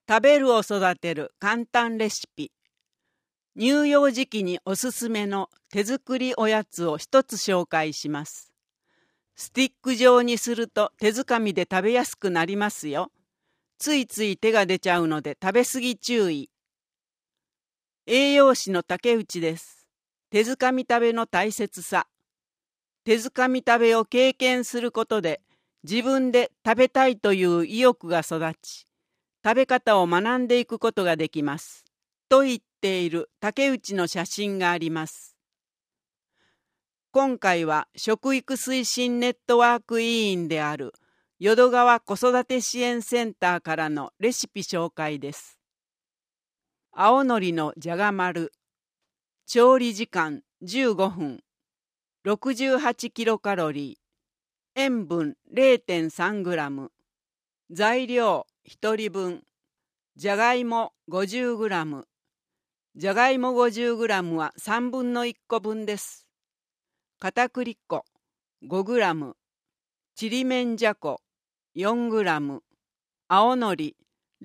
食べるを育てる簡単レシピ。乳幼児期におすすめの手作りおやつを一つ紹介します。スティック状にすると手づかみで食べやすくなりますよ。ついつい手が出ちゃうので食べ過ぎ注意。栄養士の竹内です。手づかみ食べの大切さ。手づかみ食べを経験することで自分で食べたいという意欲が育ち、食べ方を学んでいくことができます。と言っている竹内の写真があります。今回は食育推進ネットワーク委員である淀川子育て支援センターからのレシピ紹介です。青のりのじゃが丸。調理時間15分。68キロカロリー。塩分 0.3 グラム。材料1人分。じゃがいも50グラム。じゃがいも50グラムは3分の1個分です。片栗粉5グラム。ちりめんじゃこ4グラム。青のり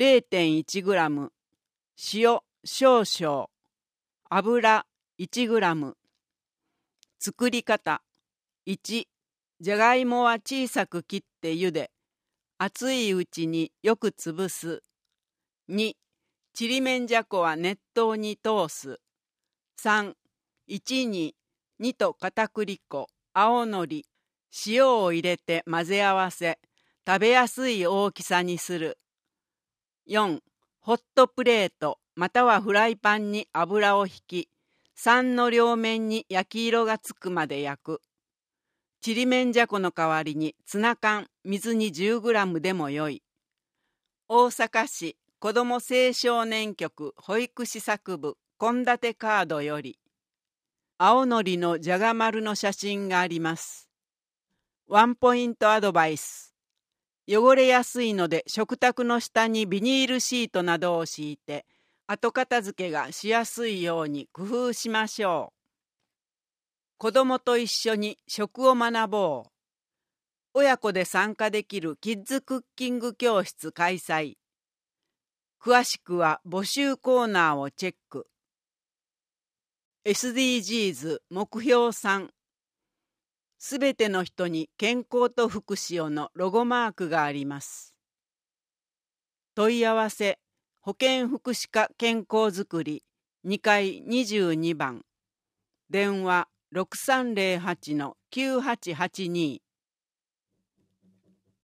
0.1 グラム。塩少々。油1グラム。作り方。1、じゃがいもは小さく切って茹で、熱いうちによく潰す。2、ちりめんじゃこは熱湯に通す。3、1に2と片栗粉、青のり、塩を入れて混ぜ合わせ、食べやすい大きさにする。4、ホットプレートまたはフライパンに油をひき、3の両面に焼き色がつくまで焼く。ちりめんじゃこの代わりにツナ缶水に 10g でもよい。大阪市子ども青少年局保育士作部献立カードより青のりのじゃが丸の写真があります。ワンポイントアドバイス。汚れやすいので食卓の下にビニールシートなどを敷いて後片付けがしやすいように工夫しましょう。子どもと一緒に食を学ぼう。親子で参加できるキッズクッキング教室開催。詳しくは募集コーナーをチェック。SDGs 目標3。すべての人に健康と福祉をのロゴマークがあります。問い合わせ、保健福祉課健康づくり2階22番。電話6308-9882